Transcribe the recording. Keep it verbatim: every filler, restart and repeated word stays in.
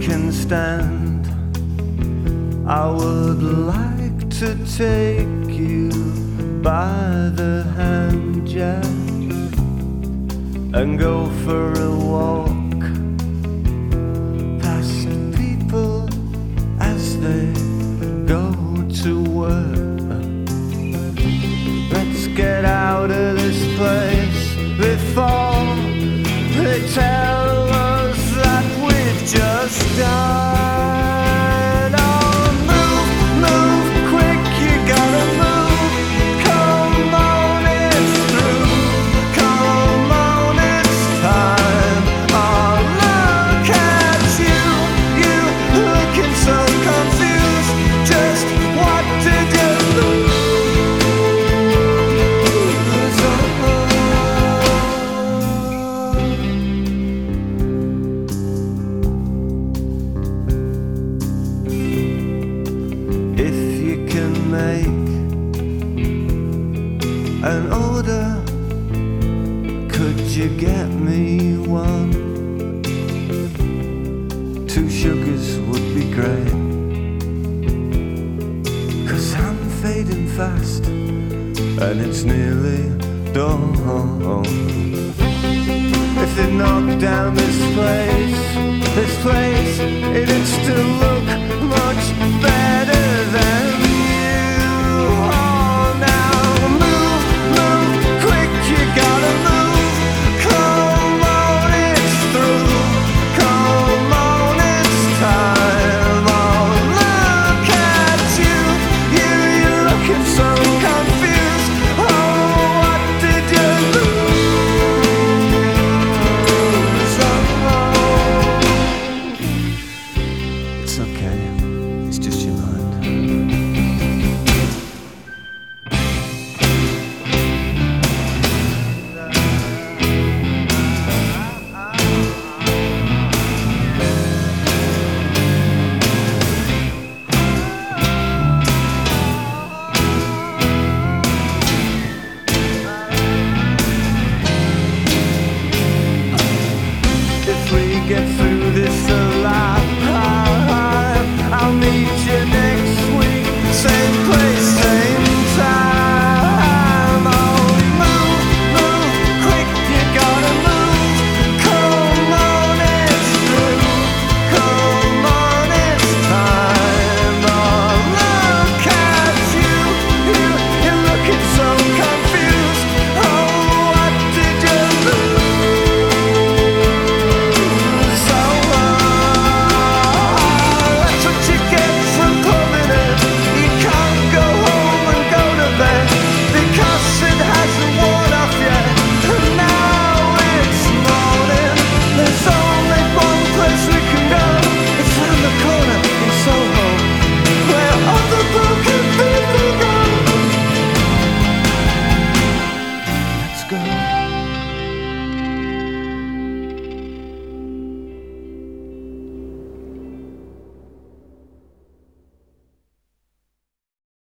can stand. I would like to take you by the hand, Jack, and go for a walk past people as they go to work. Let's get out of this place before they tell us that we've just died. Oh, move, move quick, you gotta move. Come on, it's through. Come on, it's time. Oh, look at you, you looking so confused. Just what did you lose? If you can make an order, could you get me one? Two sugars would be great, 'cause I'm fading fast and it's nearly dawn. If they knock down this place, this place, it'd still look much better.